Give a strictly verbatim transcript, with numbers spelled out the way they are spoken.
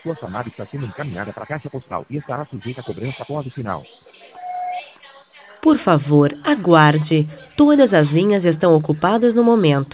Sua chamada está sendo encaminhada para a caixa postal e estará sujeita a cobrança após o sinal. Por favor, aguarde. Todas as linhas estão ocupadas no momento.